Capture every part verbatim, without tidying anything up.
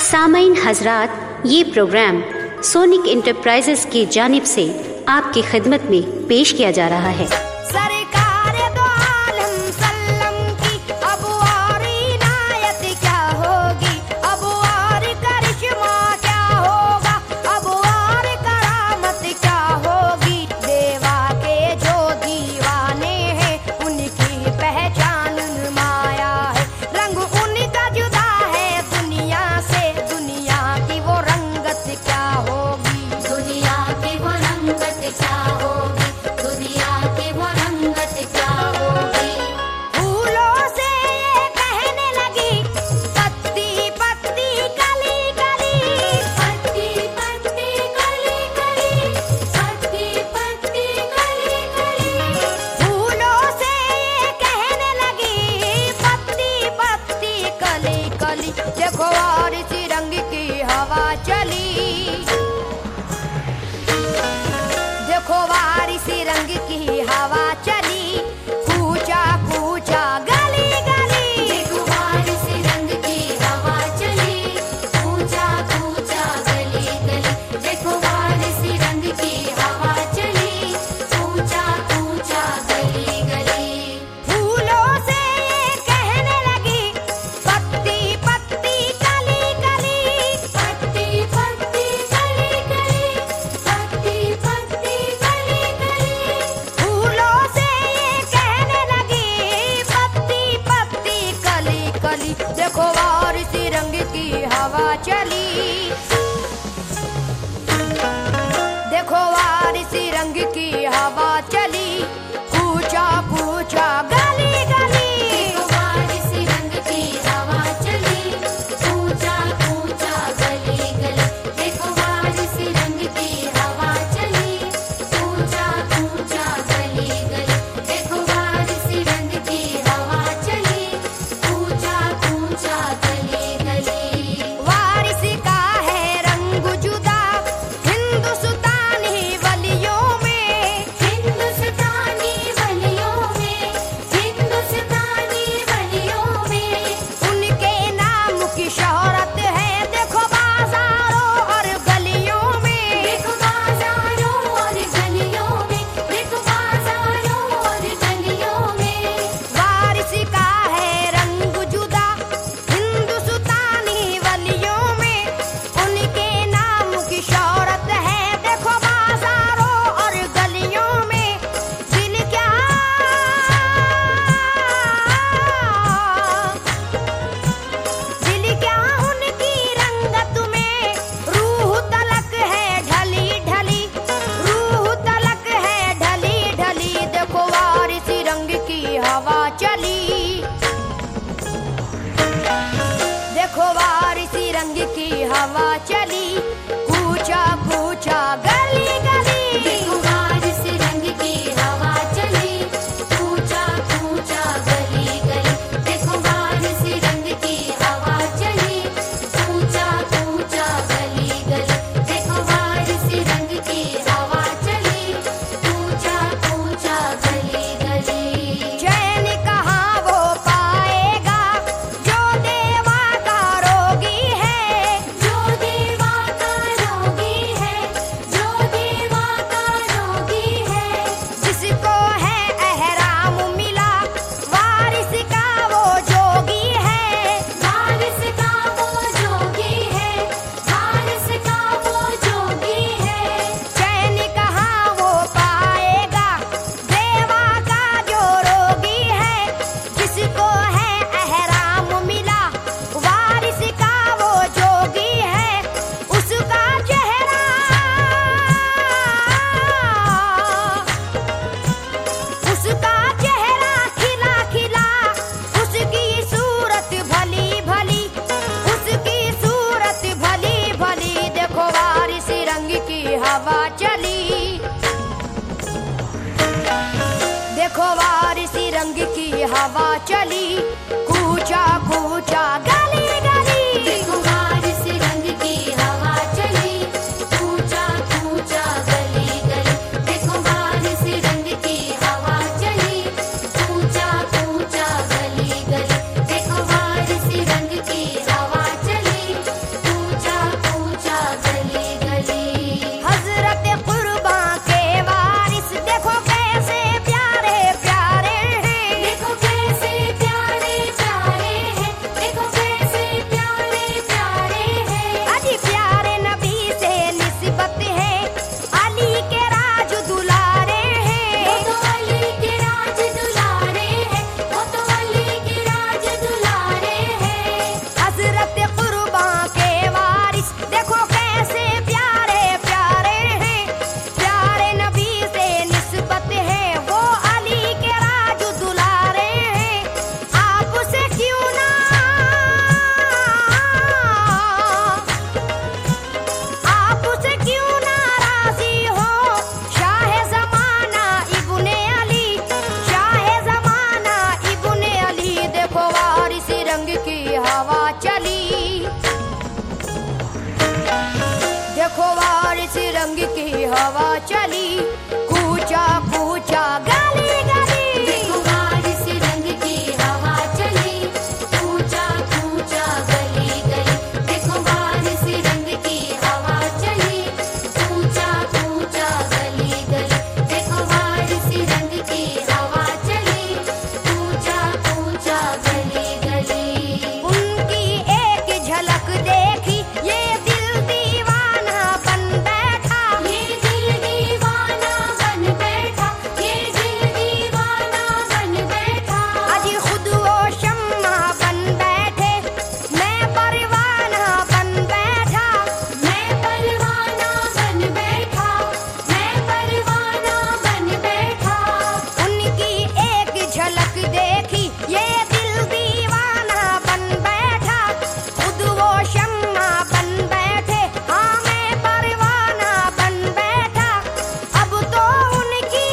सामाईन हजरात, ये programme sonic enterprises की जानिब से आपकी खिदमत में पेश किया जा रहा है। हवा चली कूचा कूचा गली गली, देखो बारिश रंग की हवा चली कूचा कूचा गली गली, देखो बारिश रंग की हवा चली कूचा कूचा गली गली, देखो बारिश रंग की हवा चली कूचा वारिस रंग की हवा चली, कूचा कूचा गली गली। देखो वारिस रंग की हवा चली, कूचा कूचा गली गली। देखो वारिस रंग की हवा चली, कूचा कूचा गली गली। देखो वारिस रंग की हवा चली, कूचा कूचा गली गली। उनकी एक झलक देखी ये दिल दीवाना बन बैठा, ये दिल दीवाना बन बैठा, ये दिल दीवाना बन बैठा। अजी खुद वो शम्मा बन बैठे, मैं परवाना बन बैठा, मैं परवाना बन बैठा, मैं परवाना बन बैठा। उनकी एक झलक देखी ये दिल दीवाना बन बैठा, खुद वो शम्मा बन बैठे, हाँ मैं परवाना बन बैठा। अब तो उनकी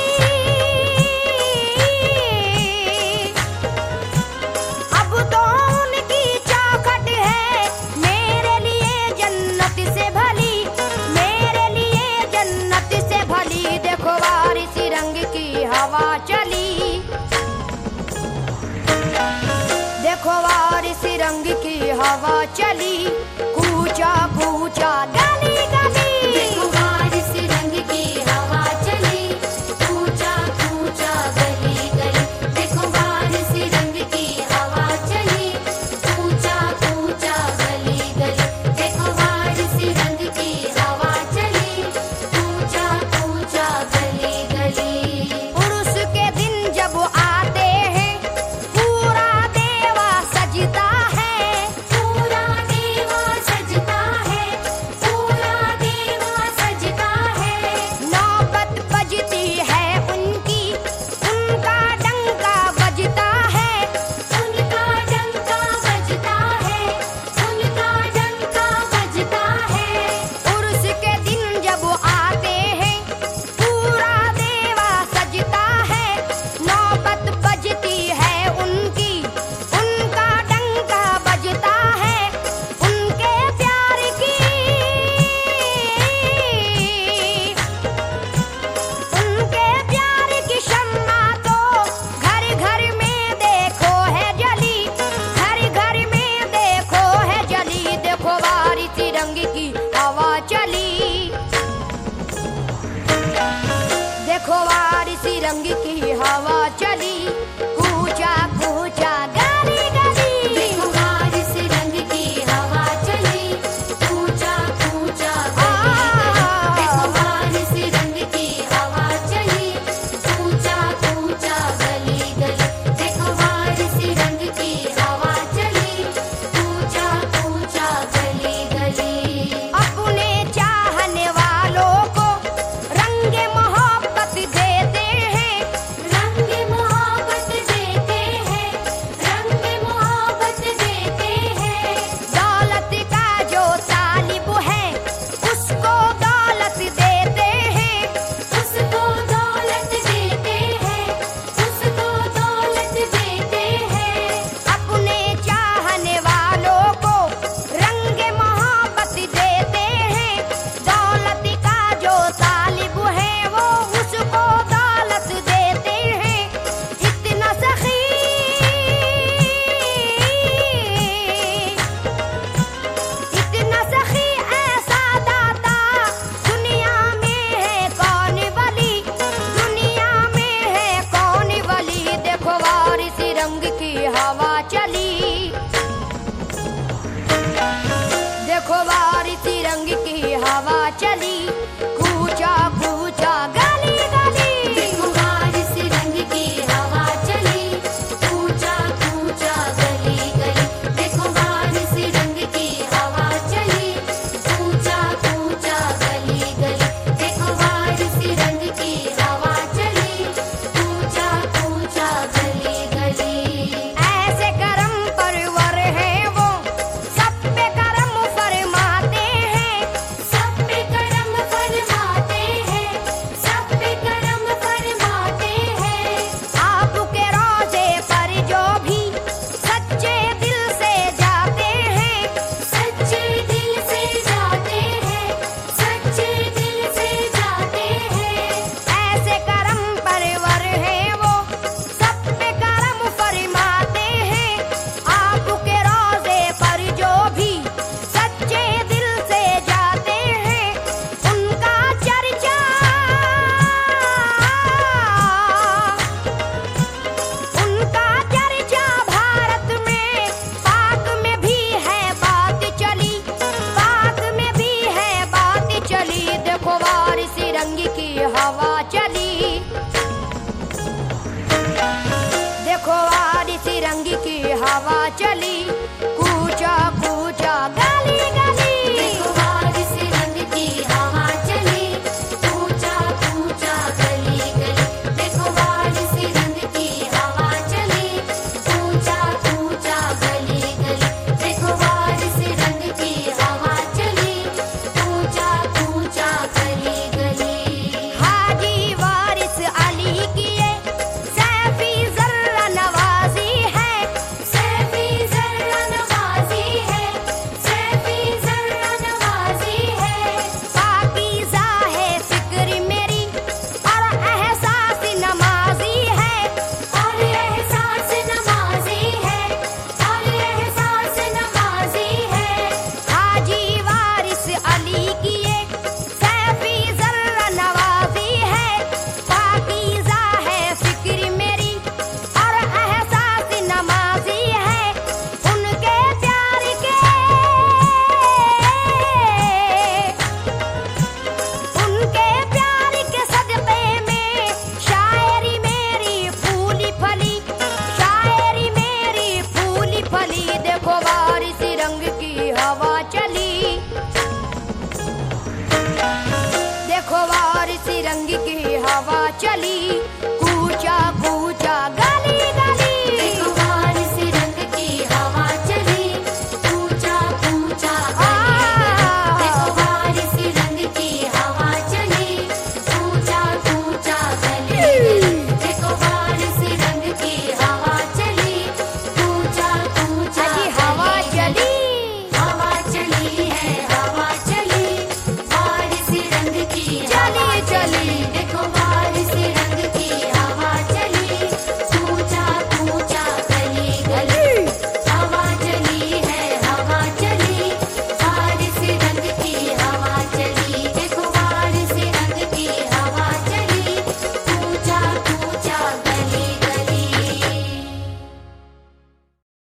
अब तो उनकी चौखट है मेरे लिए जन्नत से भली, मेरे लिए जन्नत से भली। देखो वारिस रंग की हवा चली, देखो वारिस रंग की हवा चली, कूचा कूचा गली गली। देखो वारिस रंग की हवा चली, कूचा कूचा गली गली। देखो वारिस रंग की हवा चली, कूचा कूचा गली गली। देखो वारिस रंग की हवा चली, कूचा कूचा गली गली। उर्स के दिन जब आते हैं पूरा देवा सजता है, पूरा देवा सजता है, पूरा देवा सजता है। नौबत बजती है उनकी, उनका डंका बजता है, उनका डंका बजता है, उनका डंका बजता है। उर्स के दिन जब आते हैं पूरा देवा सजता है, नौबत बजती है उनकी, उनका डंका बजता है। उनके प्यार की उनके प्यार की शम्मा तो घर घर में देखो है जली, घर घर में देखो है जली। देखो वारिस रंग की हवा चली, देखो वारिस रंग की हवा चली, कूचा कूचा गली गली। देखो वारिस रंग की हवा चली, कूचा कूचा गली गली। देखो वारिस रंग की हवा चली, कूचा कूचा गली गली। देखो वारिस रंग की हवा चली, कूचा कूचा गली गली। अपने चाहने वालों को रंग मोहब्बत देते हैं, रंग मोहब्बत हवा चली। देखो बारिश रंग की हवा चली, कूचा कूचा गली गली। देखो बारिश रंग की हवा चली, कूचा कूचा गली गली। देखो बारिश रंग की हवा चली, कूचा कूचा गली गली। देखो बारिश रंग की हवा चली, कूचा कूचा गली गली। हाजी वारिस अली की ये सैफी जर्रा नवाजी है, सैफी जर्रा नवाजी है, सैफी जर्रा नवाजी है। पाकीज़ा है फिक्र मेरी और एहसास नमाजी है, और एहसास नमाजी है, और एहसास नमाजी है। हाजी वारिस अली की ये सैफी जर्रा नवाजी है, पाकीज़ा है फिक्र मेरी और एहसास नमाजी है। उनके प्यार के उनके प्यार के सदक़े में शायरी मेरी फूली फली, शायरी मेरी फूली फली। देखो बारिश रंग की हवा चली, देखो बारिश रंग की हवा चली,